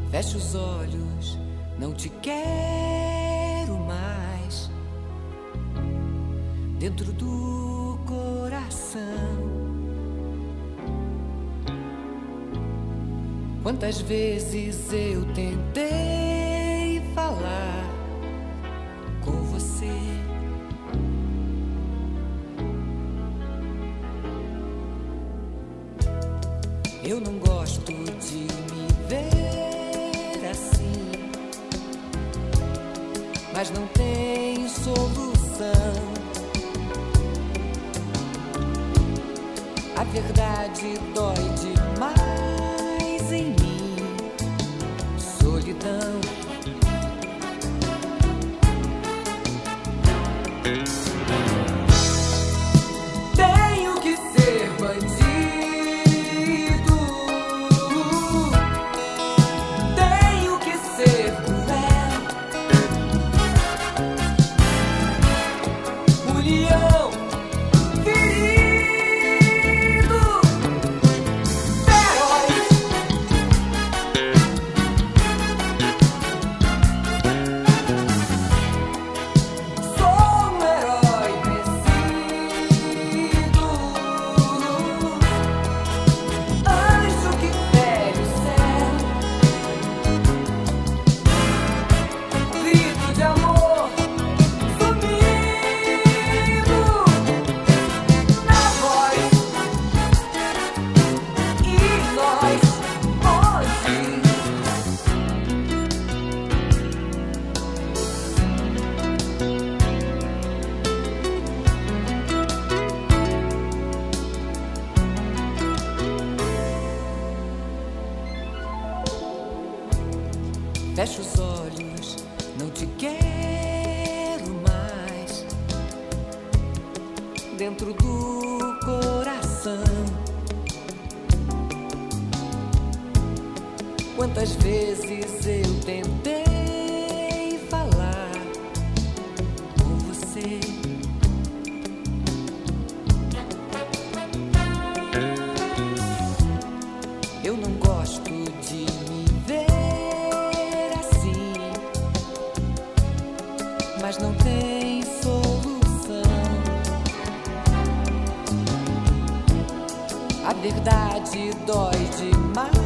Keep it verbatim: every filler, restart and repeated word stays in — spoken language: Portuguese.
Fecha os olhos, não te quero mais dentro do coração. Quantas vezes eu tentei falar com você, eu não gosto de me ver assim, mas não tem solução. A verdade dói demais em mim, solidão. Tenho que ser bandido, tenho que ser cruel, o leão ferido, feroz. Sou um herói vencido, anjo que fere o céu, grito de amor sumido na voz. E nós onde? Fecha os olhos, não te quero mais dentro do coração. Quantas vezes eu tentei falar com você, eu não gosto de me ver assim, mas não tem solução. A verdade dói demais